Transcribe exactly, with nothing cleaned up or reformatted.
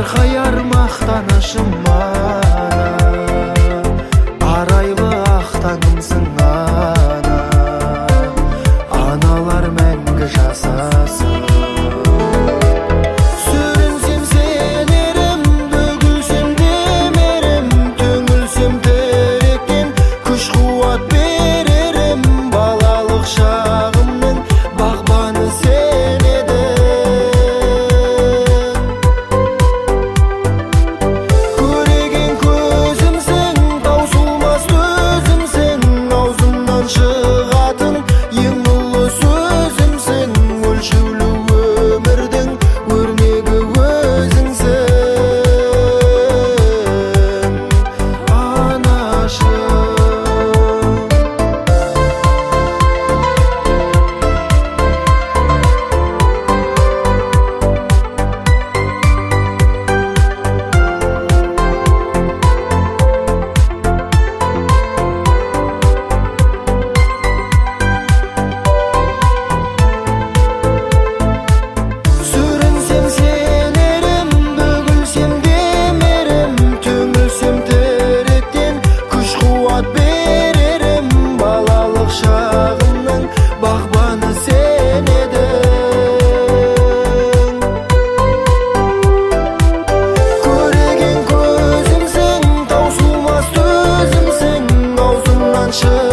Жарқайар мақтанышым ана, арайлы ақ таңымсың ана, аналар мәңгі жасасын. Сүрінсем сенерім, бөгілсем демерім, түңілсем тіректен күш қуат берерім. Балалық шағымның бағбаны сен едің. Көреген көзімсің, таусылмас төзімсің, аузымнан шығатын ең ұлы сөзімсің. Өлшеулі өмірдің өрнегі өзіңсің, анашым. Сүрінсем сенерім, бөгілсем демерім, түңілсем тіректен күш қуат берерім. Балалық шағымның бағбаны сен едің. Көреген көзімсің, таусылмас төзімсің, аузымнан шығатын